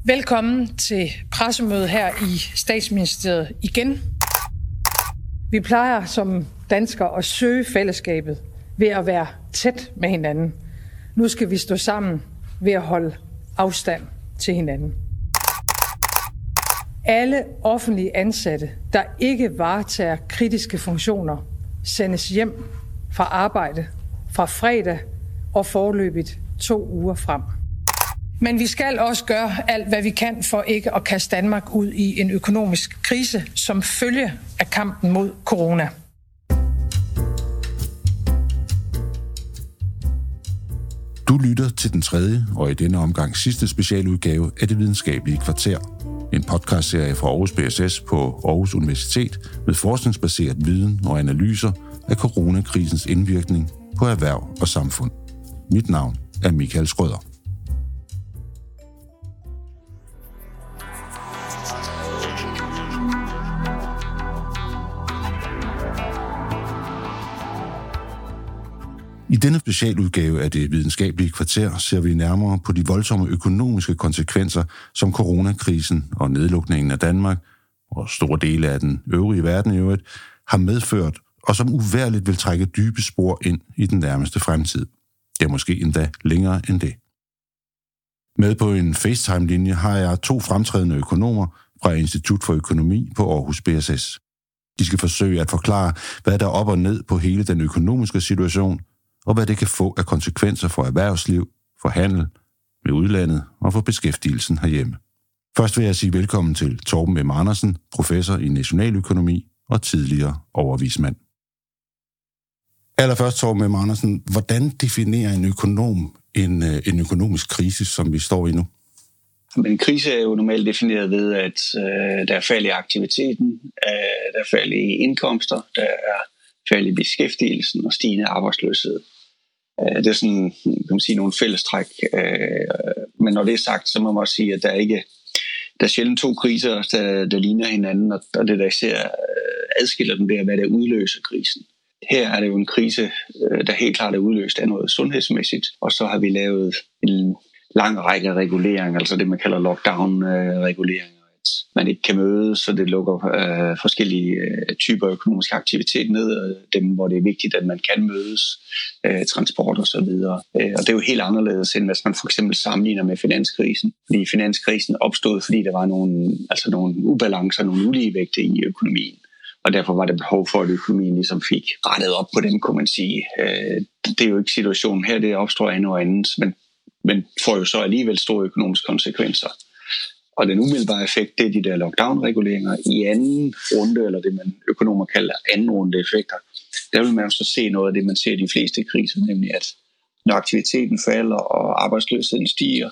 Velkommen til pressemødet her i Statsministeriet igen. Vi plejer som danskere at søge fællesskabet ved at være tæt med hinanden. Nu skal vi stå sammen ved at holde afstand til hinanden. Alle offentlige ansatte, der ikke varetager kritiske funktioner, sendes hjem fra arbejde fra fredag og foreløbigt 2 uger frem. Men vi skal også gøre alt, hvad vi kan for ikke at kaste Danmark ud i en økonomisk krise som følge af kampen mod corona. Du lytter til den tredje og i denne omgang sidste specialudgave af Det Videnskabelige Kvarter. En podcastserie fra Aarhus BSS på Aarhus Universitet med forskningsbaseret viden og analyser af coronakrisens indvirkning på erhverv og samfund. Mit navn er Michael Schrøder. I denne specialudgave af Det Videnskabelige Kvarter ser vi nærmere på de voldsomme økonomiske konsekvenser, som coronakrisen og nedlukningen af Danmark og store dele af den øvrige verden i øvrigt har medført, og som uværligt vil trække dybe spor ind i den nærmeste fremtid. Ja, måske endda længere end det. Med på en FaceTime-linje har jeg 2 fremtrædende økonomer fra Institut for Økonomi på Aarhus BSS. De skal forsøge at forklare, hvad der er op og ned på hele den økonomiske situation, og hvad det kan få af konsekvenser for erhvervsliv, for handel med udlandet og for beskæftigelsen herhjemme. Først vil jeg sige velkommen til Torben M. Andersen, professor i nationaløkonomi og tidligere overvismand. Allerførst, Torben M. Andersen, hvordan definerer en økonom en økonomisk krise, som vi står i nu? Men en krise er jo normalt defineret ved, at der er fald i aktiviteten, der er fald i indkomster, der er fald i beskæftigelsen og stigende arbejdsløshed. Det er sådan, kan man sige, nogle fællestræk. Men når det er sagt, så må man også sige, at der er sjældent 2 kriser, der ligner hinanden, og det der især adskiller dem, det er, hvad der udløser krisen. Her er det jo en krise, der helt klart er udløst af noget sundhedsmæssigt, og så har vi lavet en lang række reguleringer, altså det man kalder lockdown-reguleringer. Man ikke kan mødes, så det lukker forskellige typer økonomisk aktivitet ned, dem hvor det er vigtigt, at man kan mødes, transport og så videre. Og det er jo helt anderledes, end hvis man for eksempel sammenligner med finanskrisen. Fordi finanskrisen opstod, fordi der var nogle ubalancer, nogle uligevægte i økonomien. Og derfor var der behov for, at økonomien ligesom fik rettet op på dem, kunne man sige. Det er jo ikke situationen her, det opstår endnu andet, men får jo så alligevel store økonomiske konsekvenser. Og den umiddelbare effekt, det er de der lockdown-reguleringer. I anden runde, eller det man økonomer kalder anden runde effekter, der vil man jo så se noget af det, man ser i de fleste kriser, nemlig at når aktiviteten falder og arbejdsløsheden stiger,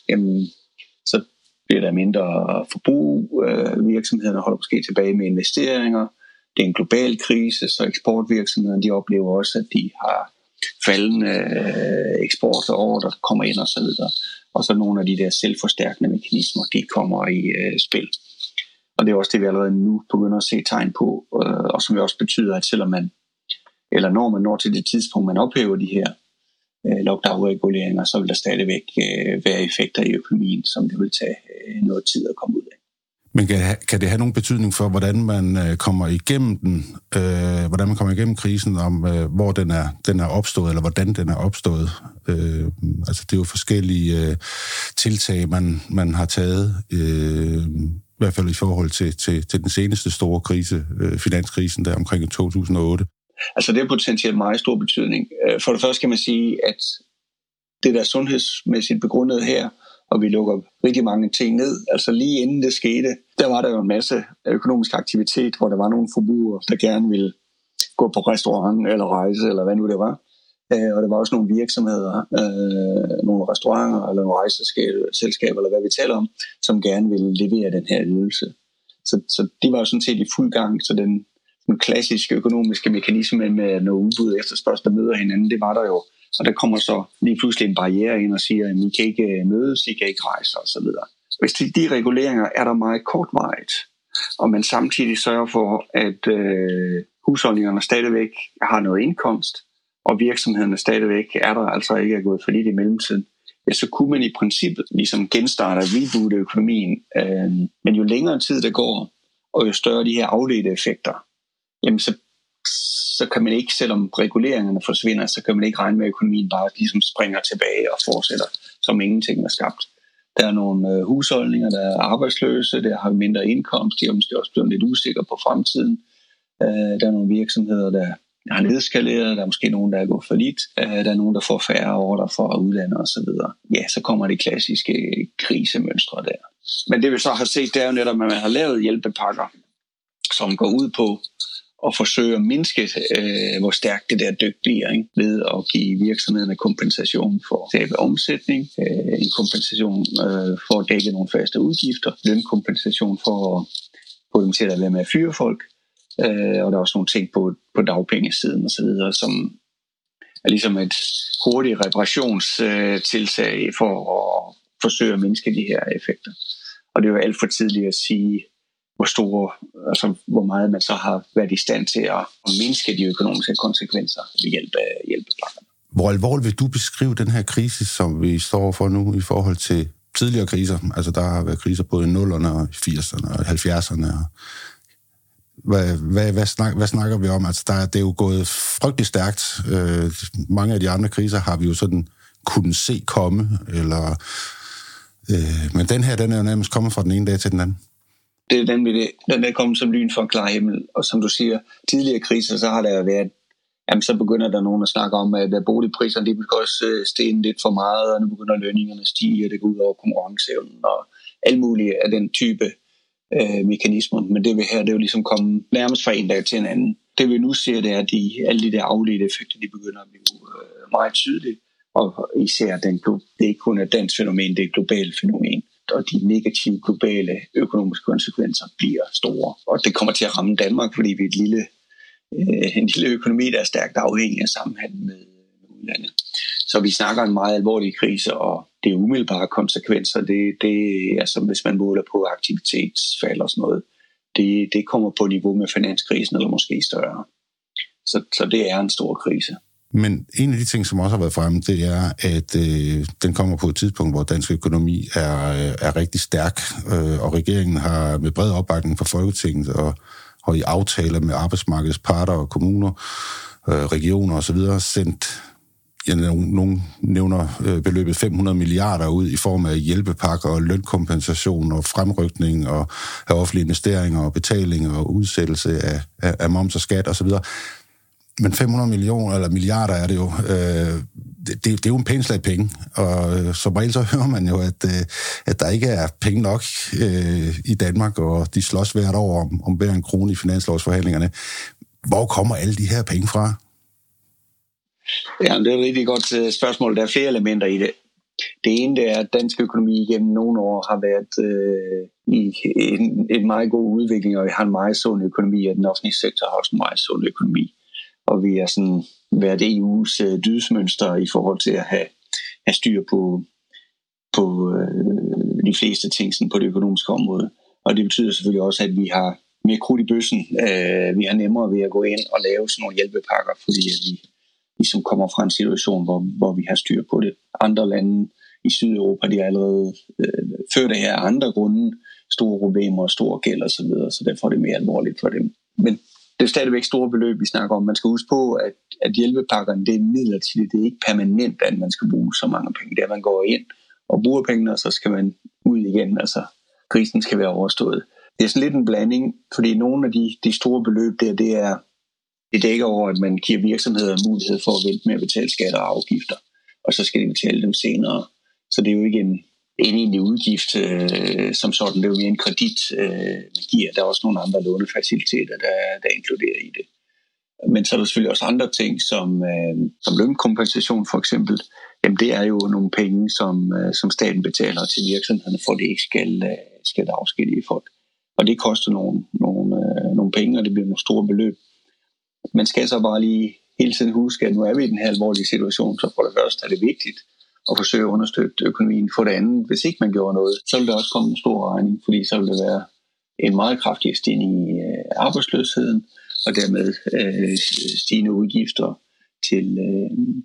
så bliver der mindre forbrug. Virksomhederne holder måske tilbage med investeringer. Det er en global krise, så eksportvirksomhederne de oplever også, at de har faldende eksportordrer, der kommer ind og så videre. Og så nogle af de der selvforstærkende mekanismer, de kommer i spil. Og det er også det, vi allerede nu begynder at se tegn på, og som jo også betyder, at selvom når man når til det tidspunkt, man ophæver de her lockdown-reguleringer, så vil der stadigvæk være effekter i økonomien, som det vil tage noget tid at komme ud af. Men kan det have nogen betydning for, hvordan man kommer igennem den, hvordan man kommer igennem krisen, om hvor den er opstået, eller hvordan den er opstået? Altså det er jo forskellige tiltag, man har taget, i hvert fald i forhold til den seneste store krise, finanskrisen der omkring 2008. Altså det er potentielt meget stor betydning. For det første kan man sige, at det der sundhedsmæssigt begrundet her, og vi lukker rigtig mange ting ned. Altså lige inden det skete, der var der jo en masse økonomisk aktivitet, hvor der var nogle forbrugere, der gerne ville gå på restaurant eller rejse, eller hvad nu det var. Og der var også nogle virksomheder, nogle restauranter eller nogle rejseselskaber, eller hvad vi taler om, som gerne ville levere den her ydelse. Så de var jo sådan set i fuld gang, så den klassiske økonomiske mekanisme med når udbud og efterspørgsel, der møder hinanden, det var der jo. Og der kommer så lige pludselig en barriere ind og siger, at I kan ikke mødes, I kan ikke rejse osv. Hvis de reguleringer er der meget kortvarigt, og man samtidig sørger for, at husholdningerne stadigvæk har noget indkomst, og virksomhederne stadigvæk er der altså ikke er gået for lidt i mellemtiden, ja, så kunne man i princippet ligesom genstarte og reboote økonomien. Men jo længere tid der går, og jo større de her afledte effekter, jamen så kan man ikke, selvom reguleringerne forsvinder, så kan man ikke regne med, at økonomien bare ligesom springer tilbage og fortsætter, som ingenting er skabt. Der er nogle husholdninger, der er arbejdsløse, der har mindre indkomst, de er måske også blevet lidt usikre på fremtiden. Der er nogle virksomheder, der har nedskaleret, der er måske nogen, der er gået fallit, der er nogen, der får færre ordrer fra udlandet osv. Ja, så kommer de klassiske krisemønstre der. Men det vi så har set, det er jo netop, at man har lavet hjælpepakker, som går ud på at forsøge at mindske, hvor stærkt det der dyk bliver, ikke? Ved at give virksomhederne kompensation for tab af omsætning, en kompensation for at dække nogle faste udgifter, lønkompensation for at få dem til at være med at fyre folk, og der er også nogle ting på dagpengesiden osv., som er ligesom et hurtigt reparationstiltag for at forsøge at mindske de her effekter. Og det er jo alt for tidligt at sige, hvor meget man så har været i stand til at mindske de økonomiske konsekvenser ved hjælp af hjælpepakkerne. Hvor alvorligt vil du beskrive den her krise, som vi står for nu i forhold til tidligere kriser? Altså der har været kriser både i 0'erne og 80'erne og 70'erne. Hvad snakker vi om? Altså det er jo gået frygtelig stærkt. Mange af de andre kriser har vi jo sådan kunnet se komme, men den her, den er jo nærmest kommet fra den ene dag til den anden. Det er den er kommet som lyn fra en klar himmel, og som du siger, tidligere kriser, så har der været, jamen så begynder der nogen at snakke om, at boligpriserne, de begynder også stige lidt for meget, og nu begynder lønningerne at stige, og det går ud over konkurrenceevnen, og alle mulige af den type mekanismer. Men det her, det er jo ligesom kommet nærmest fra en dag til en anden. Det vi nu ser, det er, at alle de der afledte effekter, de begynder at blive meget tydelige, og især det er ikke kun et dansk fænomen, det er et globalt fænomen. Og de negative globale økonomiske konsekvenser bliver store. Og det kommer til at ramme Danmark, fordi vi er en lille økonomi, der er stærkt afhængig af sammenhandel med udlandet. Så vi snakker en meget alvorlig krise, og det er umiddelbare konsekvenser. Det er som hvis man måler på aktivitetsfald og sådan noget. Det kommer på niveau med finanskrisen, eller måske større. Så det er en stor krise. Men en af de ting, som også har været fremme, det er, at den kommer på et tidspunkt, hvor dansk økonomi er rigtig stærk, og regeringen har med bred opbakning fra Folketinget og i aftaler med arbejdsmarkedets parter og kommuner, regioner osv. sendt, nogen nævner beløbet 500 milliarder ud i form af hjælpepakker og lønkompensation og fremrykning og af offentlige investeringer og betaling og udsættelse af moms og skat osv. Men 500 millioner eller milliarder er det jo. Det er jo en pæn slag penge, og som regel så hører man jo, at der ikke er penge nok i Danmark, og de slås hvert år om hver en krone i finanslovsforhandlingerne. Hvor kommer alle de her penge fra? Ja, det er et rigtig godt spørgsmål. Der er flere elementer i det. Det ene det er, at dansk økonomi igennem nogle år har været i en meget god udvikling, og vi har en meget sund økonomi, og den offentlige sektor har også en meget sund økonomi. Og vi har sådan været EU's dydsmønster i forhold til at have styr på de fleste ting sådan på det økonomiske område. Og det betyder selvfølgelig også, at vi har mere krudt i bøssen. Vi har nemmere ved at gå ind og lave sådan nogle hjælpepakker, fordi at vi ligesom kommer fra en situation, hvor vi har styr på det. Andre lande i Sydeuropa, de har allerede før det her andre grunde store problemer og store gæld og så videre, så derfor er det mere alvorligt for dem. Men det er stadigvæk store beløb, vi snakker om. Man skal huske på, at hjælpepakkerne, det er midlertidigt. Det er ikke permanent, at man skal bruge så mange penge. Det er, at man går ind og bruger pengene, og så skal man ud igen. Altså, krisen skal være overstået. Det er sådan lidt en blanding, fordi nogle af de store beløb det dækker over, at man giver virksomheder mulighed for at vente med at betale skatter og afgifter, og så skal de betale dem senere. Så det er jo ikke en egentlig udgift som sådan. Det er jo mere en kredit, man giver. Der er også nogle andre lånefaciliteter, der er inkluderet i det. Men så er der selvfølgelig også andre ting, som lønkompensation for eksempel. Jamen det er jo nogle penge, som staten betaler til virksomhederne, for at det ikke skal afskedige folk. Og det koster nogle penge, og det bliver nogle store beløb. Man skal så bare lige hele tiden huske, at nu er vi i den her alvorlige situation, så for det første er det vigtigt at forsøge at understøtte økonomien. For det andet, hvis ikke man gjorde noget, så vil der også komme en stor regning, fordi så vil det være en meget kraftig stigning i arbejdsløsheden, og dermed stigende udgifter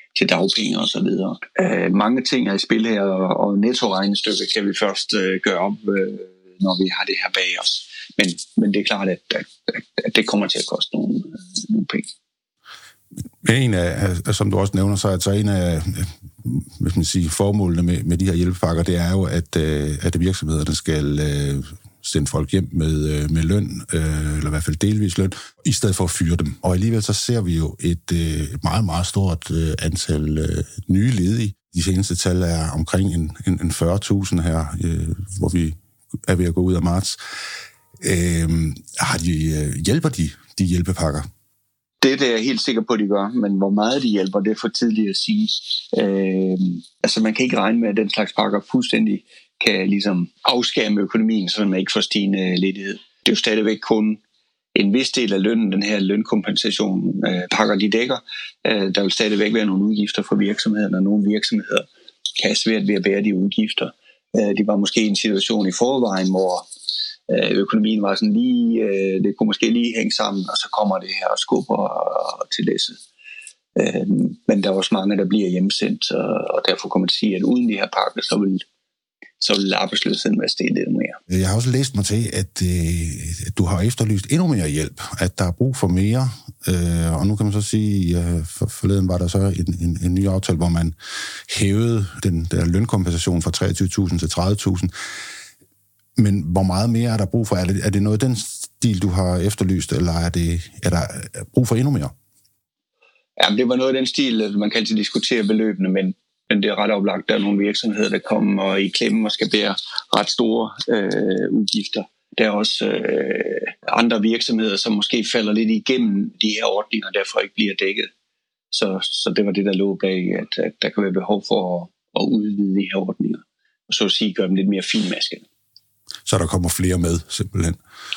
til dagpenge og så videre. Mange ting er i spil her, og nettoregnestykker kan vi først gøre op, når vi har det her bag os. Men det er klart, at det kommer til at koste nogle penge. En af, som du også nævner, så altså en af hvis man siger, formålene med de her hjælpepakker, det er jo, at virksomhederne skal sende folk hjem med løn, eller i hvert fald delvis løn, i stedet for at fyre dem. Og alligevel så ser vi jo et meget, meget stort antal nye ledige. De seneste tal er omkring en 40.000 her, hvor vi er ved at gå ud af marts. Hjælper de hjælpepakker? Det er jeg helt sikker på, at de gør, men hvor meget de hjælper, det er for tidligt at sige. Altså man kan ikke regne med, at den slags pakker fuldstændig kan ligesom afskærme økonomien, så man ikke får stigende ledighed. Det er jo stadigvæk kun en vis del af lønnen, den her lønkompensation pakker de dækker. Der vil stadigvæk være nogle udgifter for virksomhederne, og nogle virksomheder kan have svært ved at bære de udgifter. De var måske i en situation i forvejen, hvor økonomien var sådan lige, det kunne måske lige hænge sammen, og så kommer det her og skubber til læsset. Men der er også mange, der bliver hjemsendt, og derfor kan man sige, at uden de her pakker, så vil arbejdsløsheden være steget lidt mere. Jeg har også læst mig til, at du har efterlyst endnu mere hjælp, at der er brug for mere, og nu kan man så sige, forleden var der så en ny aftale, hvor man hævede den der lønkompensation fra 23.000 til 30.000. Men hvor meget mere er der brug for? Er det noget af den stil, du har efterlyst, eller er der brug for endnu mere? Ja, det var noget af den stil, man kan altid diskutere beløbene, men det er ret oplagt, der er nogle virksomheder, der kommer i klemme og skal bære ret store udgifter. Der er også andre virksomheder, som måske falder lidt igennem de her ordninger, og derfor ikke bliver dækket. Så det var det, der lå bag, at der kan være behov for at udvide de her ordninger, og så at sige gøre dem lidt mere finmaskede. Så der kommer flere med, simpelthen.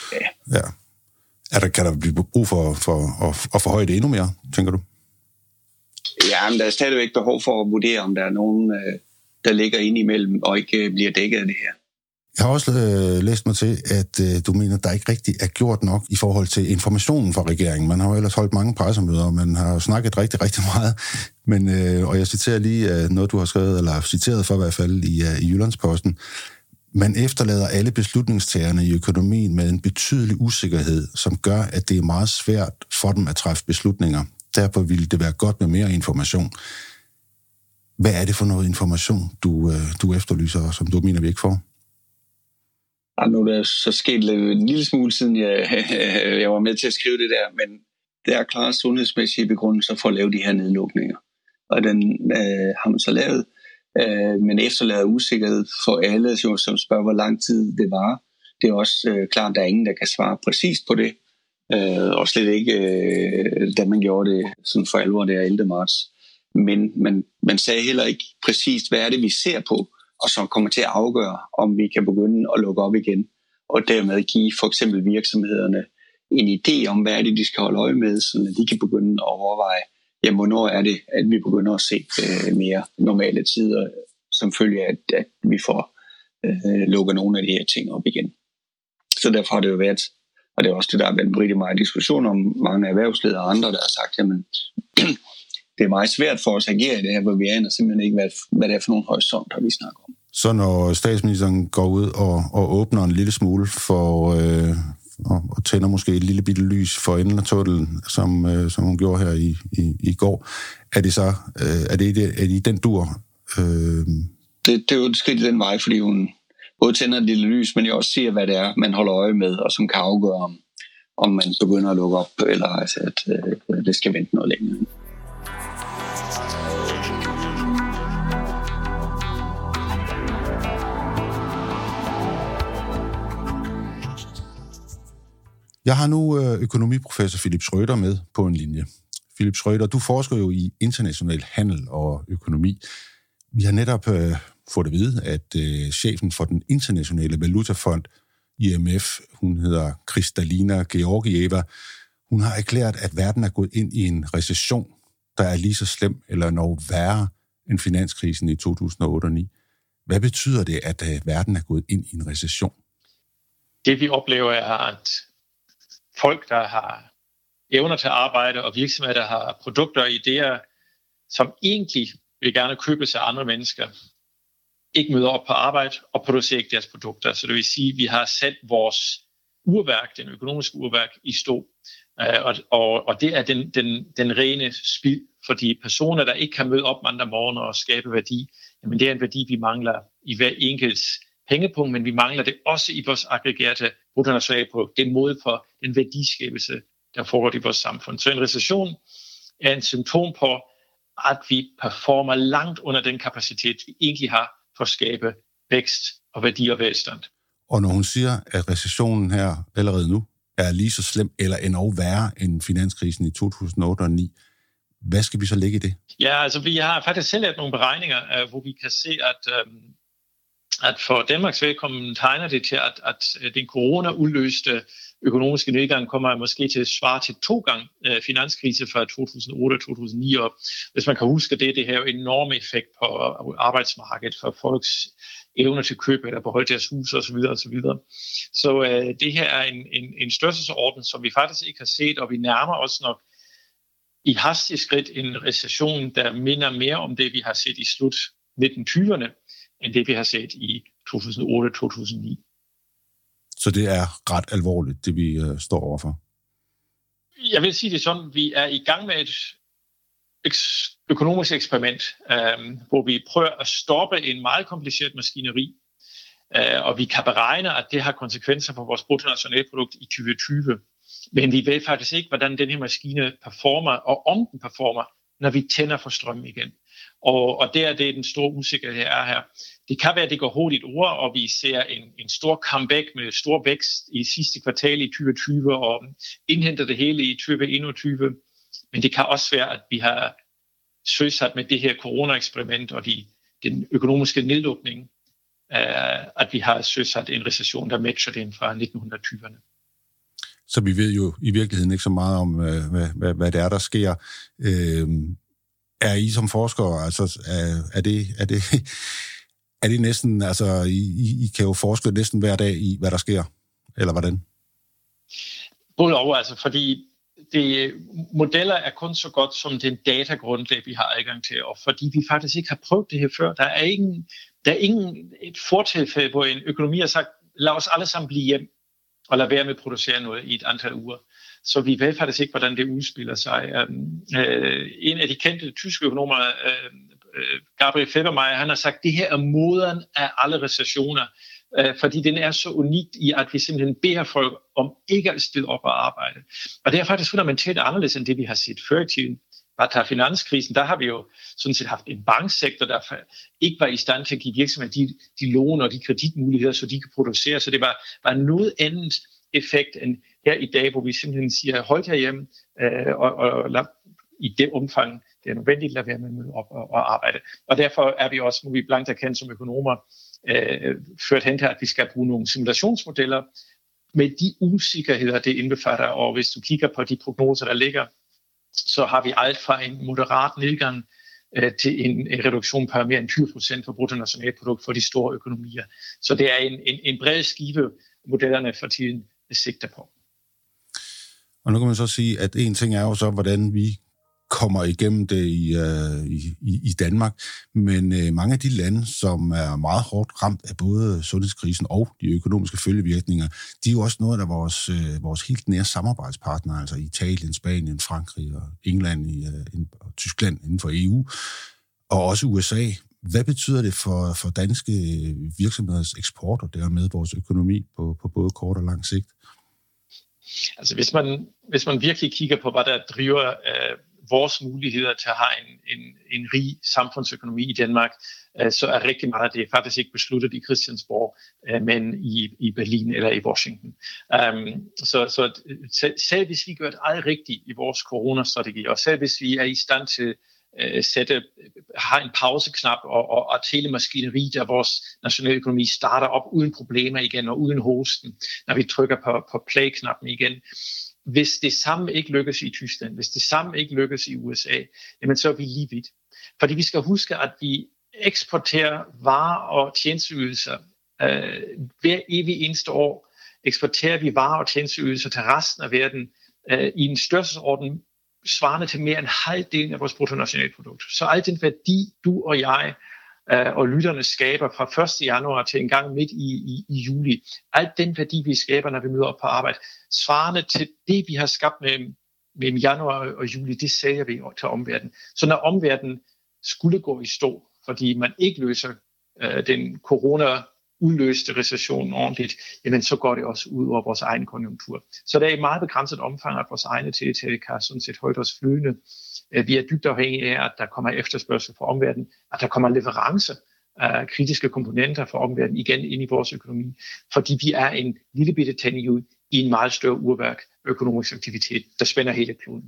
Ja. Kan der blive brug for at forhøje det endnu mere, tænker du? Ja, men der er stadigvæk behov for at vurdere, om der er nogen, der ligger inde imellem og ikke bliver dækket af det her. Jeg har også læst mig til, at du mener, at der ikke rigtig er gjort nok i forhold til informationen fra regeringen. Man har jo ellers holdt mange pressemøder, og man har snakket rigtig, rigtig meget. Men, og jeg citerer lige noget, du har skrevet, eller citeret for i hvert fald i Jyllandsposten. Man efterlader alle beslutningstagerne i økonomien med en betydelig usikkerhed, som gør, at det er meget svært for dem at træffe beslutninger. Derfor ville det være godt med mere information. Hvad er det for noget information, du efterlyser, og som du mener, vi ikke får? Nu er der så sket en lille smule siden, jeg var med til at skrive det der, men der er klare sundhedsmæssige begrundelser for at lave de her nedlukninger. Og den har man så lavet, men efterlader usikkerhed for alle, som spørger, hvor lang tid det varer. Det er også klart, at der er ingen, der kan svare præcist på det. Og slet ikke, da man gjorde det sådan for alvor der 11. marts. Men man sagde heller ikke præcist, hvad er det, vi ser på, og som kommer til at afgøre, om vi kan begynde at lukke op igen, og dermed give for eksempel virksomhederne en idé om, hvad er det, de skal holde øje med, så de kan begynde at overveje, jamen, hvornår er det, at vi begynder at se mere normale tider, som følge af, at vi får lukket nogle af de her ting op igen. Så derfor har det jo været, og det er også det, der har været rigtig meget diskussion om, mange erhvervsledere og andre, der har sagt, jamen, det er meget svært for os at agere i det her, hvor vi aner simpelthen ikke, hvad det er for nogle horisonter, vi snakker om. Så når statsministeren går ud og åbner en lille smule for og tænder måske et lille bitte lys for enden af tunnelen, som hun gjorde her i går, er det så er det i den dur? Det er jo et skridt i den vej, fordi hun både tænder et lille lys, men jeg også siger, hvad det er, man holder øje med, og som kan afgøre, om man begynder at lukke op, eller altså, at det skal vente noget længere. Jeg har nu økonomiprofessor Philip Schrøder med på en linje. Philip Schrøder, du forsker jo i international handel og økonomi. Vi har netop fået at vide, at chefen for den internationale valutafond, IMF, hun hedder Kristalina Georgieva, hun har erklæret, at verden er gået ind i en recession, der er lige så slem eller noget værre end finanskrisen i 2008 og 2009. Hvad betyder det, at verden er gået ind i en recession? Det vi oplever er, at folk, der har evner til at arbejde, og virksomheder, der har produkter og idéer, som egentlig vil gerne købes af andre mennesker, ikke møder op på arbejde og producerer ikke deres produkter. Så det vil sige, at vi har sat vores urværk, den økonomiske urværk, i stå. Og det er den rene spild, fordi personer, der ikke kan møde op mandag morgen og skabe værdi, jamen det er en værdi, vi mangler i hver enkelt pengepunkt, men vi mangler det også i vores aggregerte bruttonationalprodukt. Det er måde for den værdiskabelse, der foregår i vores samfund. Så en recession er en symptom på, at vi performer langt under den kapacitet, vi egentlig har for at skabe vækst og værdi og velstand. Og når hun siger, at recessionen her allerede nu er lige så slem eller endnu værre end finanskrisen i 2008 og 2009, hvad skal vi så lægge i det? Ja, altså vi har faktisk selv lavet nogle beregninger, hvor vi kan se, at for Danmarks vedkommende tegner det til, at den corona-udløste økonomiske nedgang kommer måske til at svare til 2 gange finanskrise fra 2008 og 2009 op. Hvis man kan huske det har jo enorm effekt på arbejdsmarkedet for folks evne til køb eller beholde deres hus osv. osv. Så det her er en størrelsesorden, som vi faktisk ikke har set, og vi nærmer os nok i hastig skridt en recession, der minder mere om det, vi har set i slut 1920'erne, end det, vi har set i 2008-2009. Så det er ret alvorligt, det vi står overfor? Jeg vil sige det sådan, vi er i gang med et økonomisk eksperiment, hvor vi prøver at stoppe en meget kompliceret maskineri, og vi kan beregne, at det har konsekvenser for vores bruttonationalprodukt i 2020. Men vi ved faktisk ikke, hvordan den her maskine performer, og om den performer, når vi tænder for strøm igen. Og det er den store usikkerhed er her. Det kan være, at det går hurtigt over, og vi ser en stor comeback med stor vækst i sidste kvartal i 2020, og indhenter det hele i 2021. Men det kan også være, at vi har søsat med det her corona-eksperiment og den økonomiske nedlukning, at vi har søsat en recession, der matcher den fra 1920'erne. Så vi ved jo i virkeligheden ikke så meget om, hvad det er, der sker. Er I som forskere, altså er det næsten, altså I kan jo forske næsten hver dag i, hvad der sker, eller hvordan? Både over, altså fordi modeller er kun så godt som den datagrundlag, vi har adgang til, og fordi vi faktisk ikke har prøvet det her før. Der er ingen et fortilfælde, hvor en økonomi har sagt, lad os alle sammen blive hjem og lade være med at producere noget i et antal uger. Så vi ved faktisk ikke, hvordan det udspiller sig. En af de kendte tyske økonomer, Gabriel Febermeier, han har sagt, at det her er moderen af alle recessioner, fordi den er så unikt i, at vi simpelthen beder folk om ikke at stille op og arbejde. Og det er faktisk fundamentalt anderledes end det, vi har set før i tiden. Bare tager finanskrisen, der har vi jo sådan set haft en banksektor, der ikke var i stand til at give virksomheder de lån og de kreditmuligheder, så de kan producere. Så det var noget andet effekt end her i dag, hvor vi simpelthen siger, hold herhjemme, og i det omfang, det er nødvendigt at lade være med at møde op og arbejde. Og derfor er vi også, må vi blankt erkende som økonomer, ført hen til, at vi skal bruge nogle simulationsmodeller med de usikkerheder, det indbefatter. Og hvis du kigger på de prognoser, der ligger, så har vi alt fra en moderat nedgang til en reduktion på mere end 20% for bruttonationalprodukt for de store økonomier. Så det er en bred skive, modellerne for tiden sigter på. Og nu kan man så sige, at en ting er jo så, hvordan vi kommer igennem det i Danmark, men mange af de lande, som er meget hårdt ramt af både sundhedskrisen og de økonomiske følgevirkninger, de er jo også noget af vores helt nære samarbejdspartnere, altså Italien, Spanien, Frankrig og England og Tyskland inden for EU, og også USA. Hvad betyder det for danske virksomheders eksport og dermed vores økonomi på både kort og lang sigt? Altså hvis man virkelig kigger på, hvad der driver vores muligheder til at have en rig samfundsøkonomi i Danmark, så er rigtig meget af det faktisk ikke besluttet i Christiansborg, men i Berlin eller i Washington. Så selv hvis vi gør det alt rigtigt i vores coronastrategi, og selv hvis vi er i stand til har en pauseknap og et hele maskineri, der vores nationaløkonomi starter op uden problemer igen og uden hosten, når vi trykker på play-knappen igen. Hvis det samme ikke lykkes i Tyskland, hvis det samme ikke lykkes i USA, jamen så er vi lige vidt. Fordi vi skal huske, at vi eksporterer varer og tjenesteydelser hver evig eneste år. Eksporterer vi varer og tjenesteydelser til resten af verden i en størrelsesorden svarende til mere end halvdelen af vores bruttonationalprodukt. Så al den værdi, du og jeg og lytterne skaber fra 1. januar til en gang midt i juli, al den værdi, vi skaber, når vi møder op på arbejde, svarende til det, vi har skabt mellem januar og juli, det sælger vi til omverdenen. Så når omverdenen skulle gå i stå, fordi man ikke løser den corona-udløste recession ordentligt, jamen så går det også ud over vores egen konjunktur. Så det er i meget begrænset omfang, at vores egne tiltag kan sådan set holde os flydende. Vi er dybt afhængige af, at der kommer efterspørgsel fra omverdenen, at der kommer leverance af kritiske komponenter fra omverdenen igen ind i vores økonomi, fordi vi er en lille bitte tænding ud i en meget større urværk økonomisk aktivitet, der spænder hele kloden.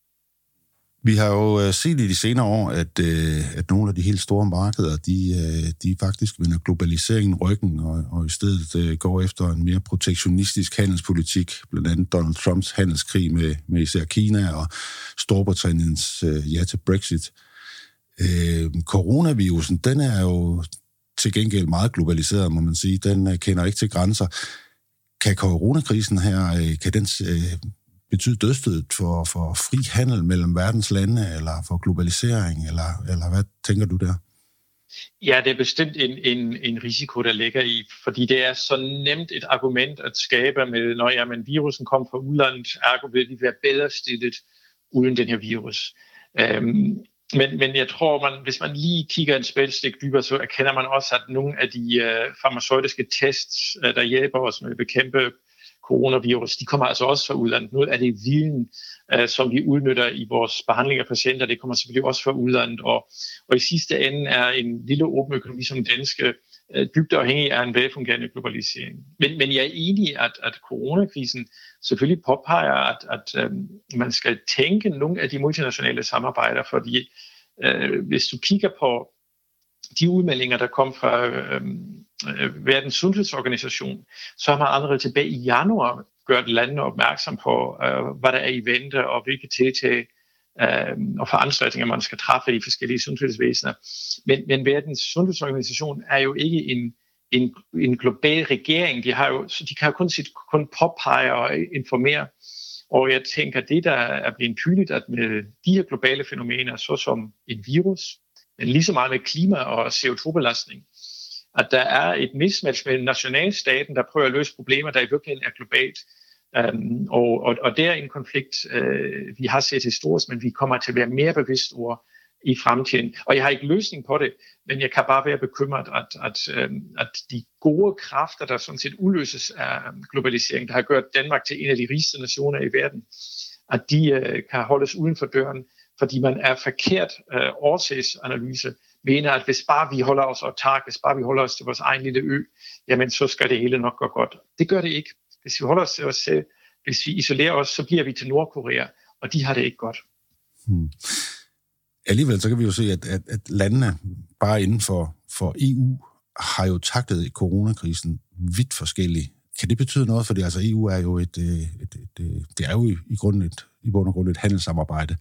Vi har jo set i de senere år, at nogle af de helt store markeder, de faktisk vender globaliseringen ryggen og i stedet går efter en mere protektionistisk handelspolitik, blandt andet Donald Trumps handelskrig med især Kina og Storbritanniens ja til Brexit. Coronavirusen, den er jo til gengæld meget globaliseret, må man sige. Den kender ikke til grænser. Kan coronakrisen her, kan den betyde dødsstødet for fri handel mellem verdens lande, eller for globalisering, eller hvad tænker du der? Ja, det er bestemt en risiko, der ligger i, fordi det er så nemt et argument at skabe med, når virusen kom fra udlandet, ergo vil vi være bedre stillet uden den her virus. Men jeg tror, hvis man lige kigger en spilstik dybere, så erkender man også, at nogle af de farmaceutiske tests, der hjælper os med at bekæmpe coronavirus, de kommer altså også fra udlandet. Noget af det viden, som vi udnytter i vores behandling af patienter, det kommer selvfølgelig også fra udlandet. Og i sidste ende er en lille åben økonomi som danske dybt afhængig af en velfungerende globalisering. Men jeg er enig i, at coronakrisen selvfølgelig påpeger, at man skal tænke nogle af de multinationale samarbejder, fordi hvis du kigger på de udmeldinger, der kom fra Verdens Sundhedsorganisation, så har man allerede tilbage i januar gjort landene opmærksom på, hvad der er i vente, og hvilke tiltag og foranstaltninger, man skal træffe i forskellige sundhedsvæsener. Men Verdens Sundhedsorganisation er jo ikke en global regering. De kan jo kun påpege og informere. Og jeg tænker, det der er blevet tydeligt, at med de her globale fænomener, såsom en virus, men lige så meget med klima- og CO2-belastning, at der er et mismatch mellem nationalstaten, der prøver at løse problemer, der i virkeligheden er globalt. Og det er en konflikt, vi har set historisk, men vi kommer til at være mere bevidst over i fremtiden. Og jeg har ikke løsning på det, men jeg kan bare være bekymret, at de gode kræfter, der sådan set udløses af globalisering, der har gjort Danmark til en af de rigeste nationer i verden, at de kan holdes uden for døren, fordi man er forkert årsagsanalyse, mener, at hvis bare vi holder os autark, hvis bare vi holder os til vores egen lille ø, jamen så skal det hele nok gå godt. Det gør det ikke. Hvis vi holder os til os selv, hvis vi isolerer os, så bliver vi til Nordkorea, og de har det ikke godt. Alligevel så kan vi jo se, at landene bare inden for EU har jo taklet coronakrisen vidt forskelligt. Kan det betyde noget? Fordi altså EU er jo det er jo i bund og grund et handelssamarbejde.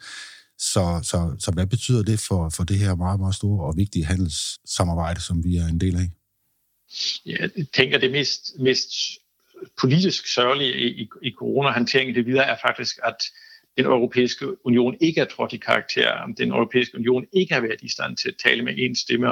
Så hvad betyder det for det her meget, meget store og vigtige handelssamarbejde, som vi er en del af? Jeg tænker, det mest politisk sørgelige i coronahåndteringen det videre er faktisk, at den europæiske union ikke er trådt i karakter. Den europæiske union ikke har været i stand til at tale med én stemme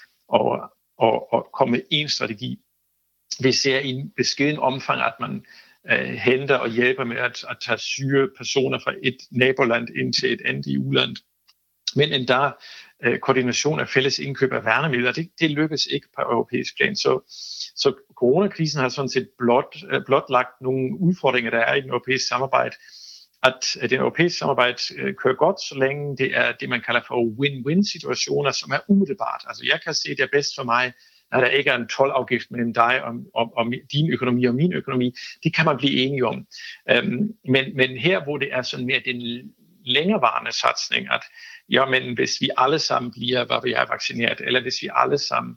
og komme med én strategi. Vi ser i en beskeden omfang, at man henter og hjælper med at tage syge personer fra et naboland ind til et andet EU-land. Men endda koordination af fælles indkøb af værnemidler, det lykkes ikke på europæisk plan. Så coronakrisen har sådan set blotlagt nogle udfordringer, der er i den europæiske samarbejde. At det europæiske samarbejde kører godt, så længe det er det, man kalder for win-win-situationer, som er umiddelbart. Altså jeg kan se, det er bedst for mig, når der ikke er en toldafgift mellem dig og din økonomi og min økonomi. Det kan man blive enige om. Men her, hvor det er sådan mere den længerevarende satsning, at men hvis vi alle sammen bliver vaccineret, eller hvis vi alle sammen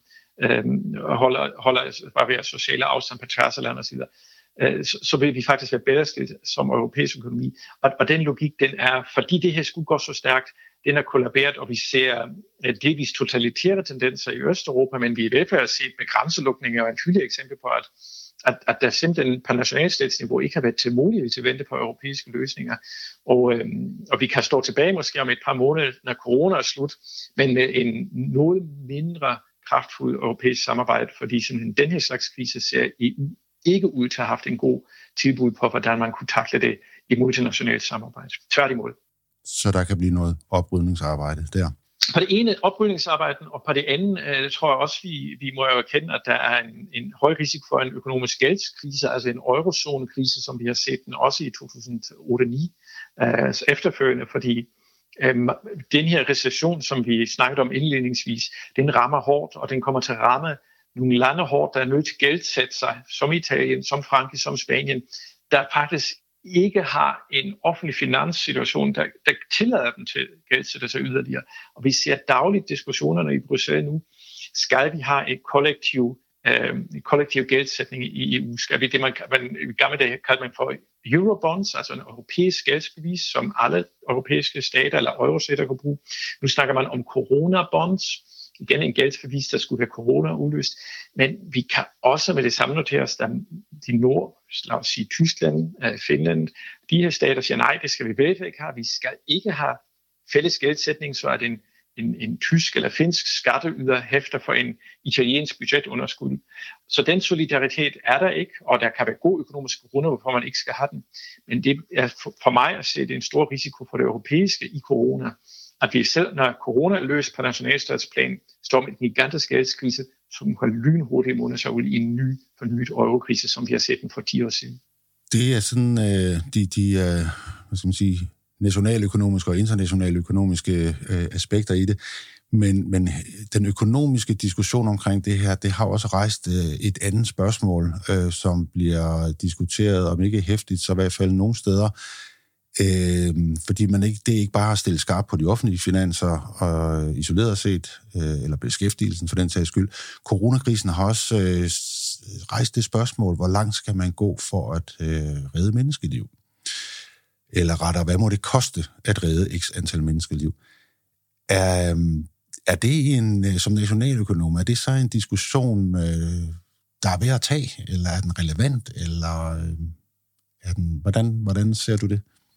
holder sociale afstand på tværs af landet osv., så vil vi faktisk være bedre stillet som europæisk økonomi. Og den logik, den er, fordi det her skulle gå så stærkt, den er kollaberet, og vi ser delvis totalitære tendenser i Østeuropa, men vi er i hvert fald set med grænselukninger og en tydelig eksempel på, at der simpelthen på nationalstatsniveau ikke har været tålmodighed til at vente på europæiske løsninger. Og vi kan stå tilbage måske om et par måneder, når corona er slut, men med en noget mindre kraftfuld europæisk samarbejde, fordi simpelthen den her slags krise ser EU ikke ud til at have haft en god tilbud på, hvordan man kunne takle det i multinationalt samarbejde. Tværtimod. Så der kan blive noget oprydningsarbejde der? På det ene oprydningsarbejde, og på det andet tror jeg også, vi må jo erkende, at der er en høj risiko for en økonomisk gældskrise, altså en eurozone-krise, som vi har set den også i 2008-2009 efterfølgende, fordi den her recession, som vi snakkede om indledningsvis, den rammer hårdt, og den kommer til at ramme nogle lande hårdt, der er nødt til at gældsætte sig, som Italien, som Frankrig, som Spanien, der faktisk ikke har en offentlig finanssituation, der tillader dem til at gældsætte sig yderligere. Og vi ser dagligt diskussionerne i Bruxelles nu. Skal vi have et kollektiv gældsætning i EU? Skal vi det, man i gamle dage kaldte man for Eurobonds, altså en europæisk gældsbevis, som alle europæiske stater eller eurostater kan bruge. Nu snakker man om corona-bonds, igen en gældsbevis, der skulle være corona-udløst. Men vi kan også med det samme notere os, at de lad os sige Tyskland, Finland, de her stater siger, nej, det skal vi vel ikke have. Vi skal ikke have fælles gældsætning, så at en tysk eller finsk skatteyder hæfter for en italiensk budgetunderskud. Så den solidaritet er der ikke, og der kan være gode økonomiske grunde, hvorfor man ikke skal have den. Men det er for mig at se, det er en stor risiko for det europæiske i corona, at vi selv, når corona er løst på nationalstatsplan, står med en gigantisk gældskrise, som kan lynhurtigt munde sig ud i en ny fornyet eurokrise, som vi har set den for 10 år siden. Det er sådan hvad skal man sige, nationaløkonomiske og internationale økonomiske aspekter i det. Men den økonomiske diskussion omkring det her, det har også rejst et andet spørgsmål, som bliver diskuteret, om ikke heftigt, så i hvert fald nogle steder, fordi det er ikke bare at stille skarpt på de offentlige finanser og isoleret set, eller beskæftigelsen for den sags skyld. Coronakrisen har også rejst det spørgsmål, hvor langt skal man gå for at redde menneskeliv? Eller rettere, hvad må det koste at redde x antal menneskeliv? Er det som nationaløkonom, er det så en diskussion, der er ved at tage, eller er den relevant, eller er den, hvordan ser du det?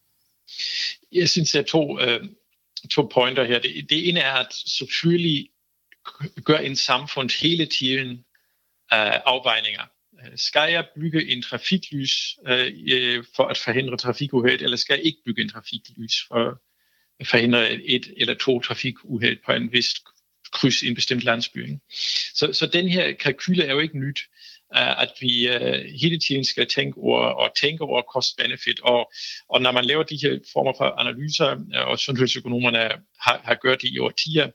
Jeg synes, der er to pointer her. Det ene er, at selvfølgelig gør en samfund hele tiden afvejninger. Skal jeg bygge en trafiklys for at forhindre trafikuheld, eller skal jeg ikke bygge en trafiklys for at forhindre 1 eller 2 trafikuheld på en vis kryds i en bestemt landsby? Så den her kalkyle er jo ikke nyt, at vi hele tiden skal tænke over cost-benefit, og når man laver de her former for analyser, og sundhedsøkonomerne har gjort det i årtier,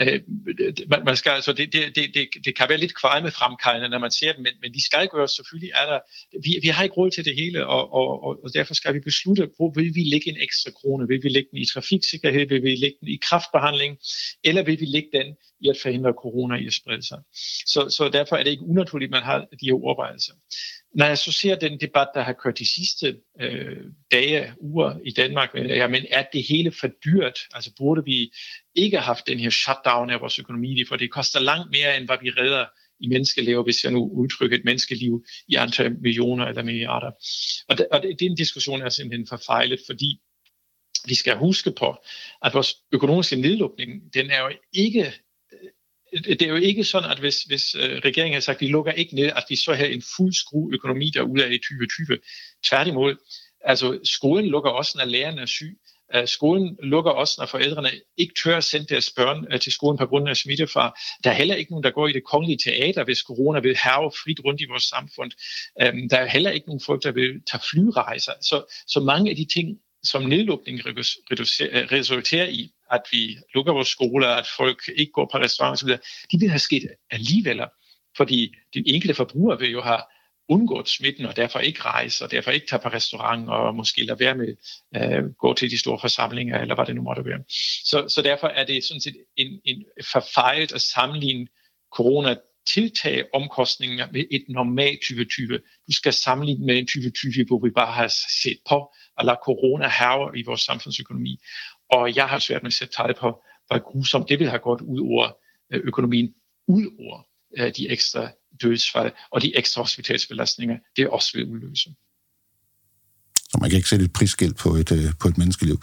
man skal altså, det kan være lidt kvalmefremkaldende, når man ser dem, men de skal gøres, selvfølgelig er der, vi har ikke råd til det hele, og derfor skal vi beslutte, hvor vil vi lægge en ekstra krone, vil vi lægge den i trafiksikkerhed, vil vi lægge den i kræftbehandling, eller vil vi lægge den i at forhindre corona i at sprede sig. Så derfor er det ikke unaturligt, at man har de her overvejelser. Når jeg så ser den debat, der har kørt de sidste dage, uger i Danmark, men er det hele for dyrt? Altså burde vi ikke have haft den her shutdown af vores økonomi, for det koster langt mere, end hvad vi redder i menneskeliv, hvis jeg nu udtrykker et menneskeliv i antal millioner eller milliarder. Og det er en diskussion, der er simpelthen forfejlet, fordi vi skal huske på, at vores økonomiske nedlukning, den er jo ikke... Det er jo ikke sådan, at hvis regeringen har sagt, at vi lukker ikke ned, at vi så har en fuld skru økonomi derude af i 2020. Tværtimod, altså skolen lukker også, når lærerne er syg. Skolen lukker også, når forældrene ikke tør at sende deres børn til skolen på grund af smittefare. Der er heller ikke nogen, der går i det kongelige teater, hvis corona vil hærge frit rundt i vores samfund. Der er heller ikke nogen folk, der vil tage flyrejser. Så mange af de ting, som nedlukningen resulterer i, at vi lukker vores skoler, at folk ikke går på restauranter osv., de vil have sket alligevel, fordi den enkelte forbruger vil jo have undgået smitten, og derfor ikke rejse, og derfor ikke tage på restaurant, og måske lade være med gå til de store forsamlinger, eller hvad det nu måtte være. Så derfor er det sådan set en forfejlet at sammenligne corona-tiltag omkostninger med et normalt 2020. Du skal sammenligne med en 2020, hvor vi bare har set på at lade corona hærge i vores samfundsøkonomi. Og jeg har svært med at sætte tal på, hvor grusomt det vil have gået ud over økonomien, ud over de ekstra dødsfald, og de ekstra hospitalsbelastninger, det er også ved at udløse. Så man kan ikke sætte et prisskilt på et menneskeliv?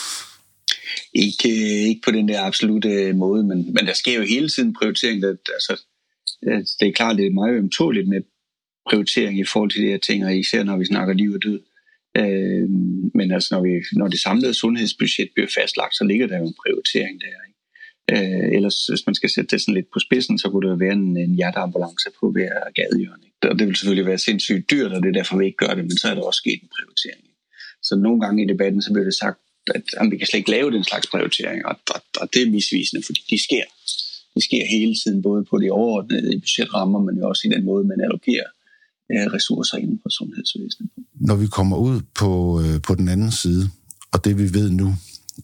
Ikke på den der absolute måde, men der sker jo hele tiden prioritering. Det er klart, det er meget ømtåligt med prioritering i forhold til de her ting, og især når vi snakker liv og død. Men altså, når det samlede sundhedsbudget bliver fastlagt, så ligger der jo en prioritering der. Ikke? Ellers, hvis man skal sætte det sådan lidt på spidsen, så kunne der være en hjerteambulance på hver gadehjørne. Og det vil selvfølgelig være sindssygt dyrt, og det er derfor, vi ikke gør det, men så er der også sket en prioritering. Så nogle gange i debatten, så bliver det sagt, at vi kan slet ikke lave den slags prioritering, og det er misvisende, fordi de sker hele tiden, både på de overordnede budgetrammer, men også i den måde, man allokerer ressourcer inden for sundhedsvæsenet. Når vi kommer ud på den anden side, og det vi ved nu,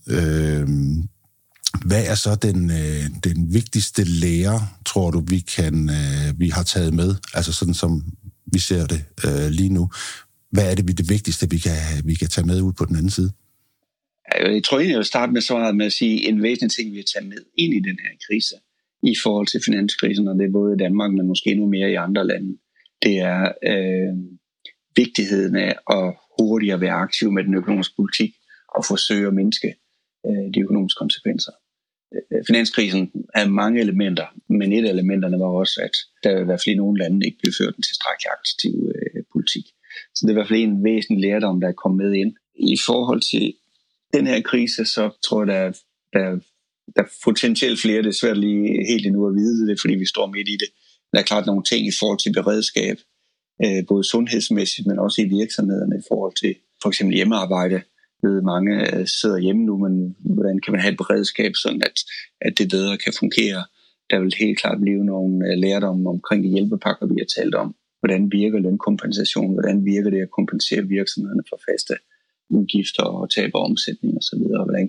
hvad er så den vigtigste lære, tror du, vi har taget med, altså sådan som vi ser det lige nu? Hvad er det vigtigste, vi kan tage med ud på den anden side? Jeg tror egentlig, jeg vil starte med svaret med at sige, en væsentlig ting, vi har taget med ind i den her krise, i forhold til finanskrisen, og det er både i Danmark, men måske endnu mere i andre lande, det er vigtigheden af at hurtigere være aktiv med den økonomiske politik og forsøge at mindske de økonomiske konsekvenser. Finanskrisen havde mange elementer, men et af elementerne var også, at der i hvert fald i nogle lande ikke blev ført en tilstrækkelig aktiv politik. Så det er i hvert fald en væsentlig lærdom, der er kommet med ind. I forhold til den her krise, så tror jeg, der er potentielt flere. Det er svært lige helt endnu at vide det, fordi vi står midt i det. Der er klart nogle ting i forhold til beredskab, både sundhedsmæssigt, men også i virksomhederne i forhold til for eksempel hjemmearbejde. Mange sidder hjemme nu, men hvordan kan man have et beredskab, sådan at det bedre kan fungere? Der vil helt klart blive nogle lærdomme omkring de hjælpepakker, vi har talt om. Hvordan virker lønkompensation? Hvordan virker det at kompensere virksomhederne for faste udgifter og tab af omsætning osv.?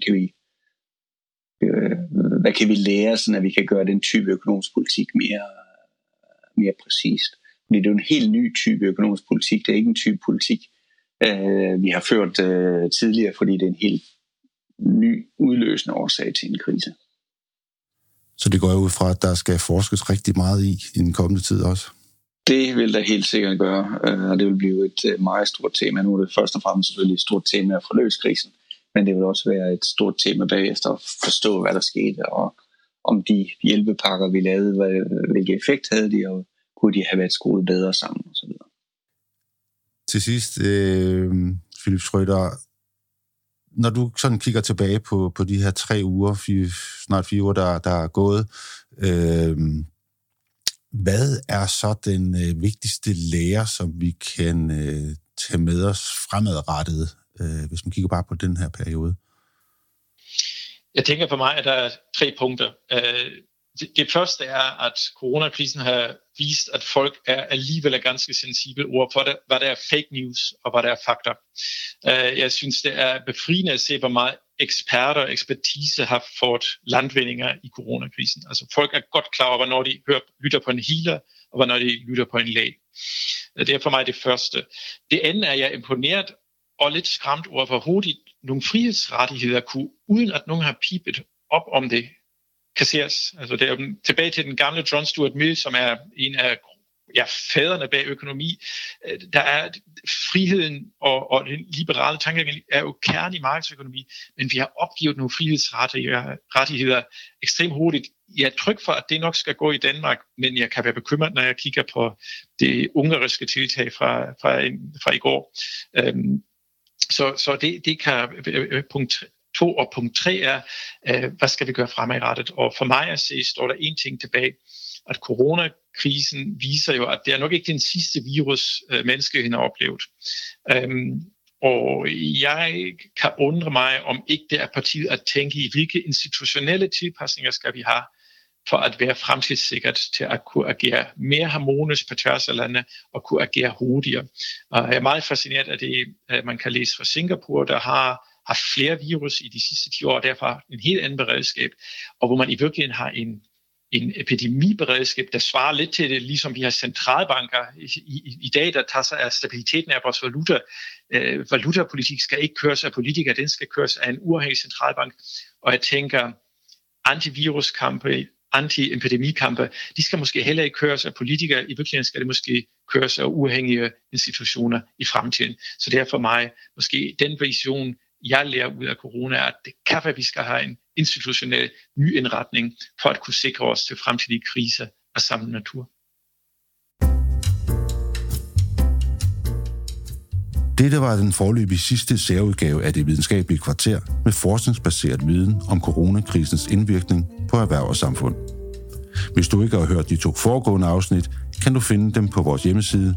Hvad kan vi lære, så at vi kan gøre den type økonomisk politik mere præcist? Fordi det er jo en helt ny type økonomisk politik. Det er ikke en type politik, vi har ført tidligere, fordi det er en helt ny udløsende årsag til en krise. Så det går ud fra, at der skal forskes rigtig meget i den kommende tid også? Det vil der helt sikkert gøre, og det vil blive et meget stort tema. Nu er det først og fremmest selvfølgelig et stort tema at forløse krisen, men det vil også være et stort tema bagefter at forstå, hvad der skete, og om de hjælpepakker, vi lavede, hvilken effekt havde de, og kunne de have været skruet bedre sammen osv. Til sidst, Philipp Schröder, når du sådan kigger tilbage på de her 3 uger, snart 4 uger, der er gået, hvad er så den vigtigste lære, som vi kan tage med os fremadrettet, hvis man kigger bare på den her periode? Jeg tænker for mig, at der er 3 punkter. Det første er, at coronakrisen har vist, at folk alligevel er ganske sensible over for det, hvad der er fake news og hvad der er fakta. Jeg synes, det er befriende at se, hvor meget eksperter og ekspertise har fået landvindinger i coronakrisen. Altså folk er godt klar over, hvornår de lytter på en healer, og hvornår de lytter på en læge. Det er for mig det første. Det andet er, jeg imponeret og lidt skræmt over, hvor hurtigt nogle frihedsrettigheder kunne, uden at nogen har pipet op om det, kasseres. Altså det er tilbage til den gamle John Stuart Mill, som er en af fædrene bag økonomi. Der er friheden og den liberale tankegang er jo kerne i markedsøkonomi, men vi har opgivet nogle frihedsrettigheder ekstremt hurtigt. Jeg er tryg for, at det nok skal gå i Danmark, men jeg kan være bekymret, når jeg kigger på det ungariske tiltag fra i går. Så det kan punkt 2 og punkt 3 er, hvad skal vi gøre fremadrettet? Og for mig at se, står der en ting tilbage, at coronakrisen viser jo, at det er nok ikke den sidste virus, menneskeheden har oplevet. Og jeg kan undre mig, om ikke det er på tide at tænke i, hvilke institutionelle tilpasninger skal vi have, for at være fremtidssikkert til at kunne agere mere harmonisk på tværs af landet og kunne agere hurtigere. Og jeg er meget fascineret af det, man kan læse fra Singapore, der har flere virus i de sidste 10 år, og derfor en helt anden beredskab, og hvor man i virkeligheden har en epidemiberedskab, der svarer lidt til det, ligesom vi har centralbanker i dag, der tager sig af stabiliteten af vores valuta. Valutapolitik skal ikke køres af politikere, den skal køres af en uafhængig centralbank. Og jeg tænker, antiviruskampe anti-epidemikampe, de skal måske heller ikke køres af politikere. I virkeligheden skal det måske køres af uafhængige institutioner i fremtiden. Så det er for mig måske den vision, jeg lærer ud af corona, at det kan være, at vi skal have en institutionel nyindretning for at kunne sikre os til fremtidige kriser af samme natur. Dette var den foreløbig sidste særudgave af Det Videnskabelige Kvarter med forskningsbaseret viden om coronakrisens indvirkning på erhverv og samfund. Hvis du ikke har hørt de 2 foregående afsnit, kan du finde dem på vores hjemmeside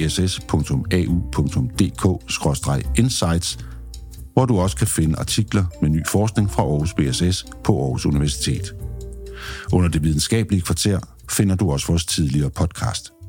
bss.au.dk/insights, hvor du også kan finde artikler med ny forskning fra Aarhus BSS på Aarhus Universitet. Under Det Videnskabelige Kvarter finder du også vores tidligere podcast.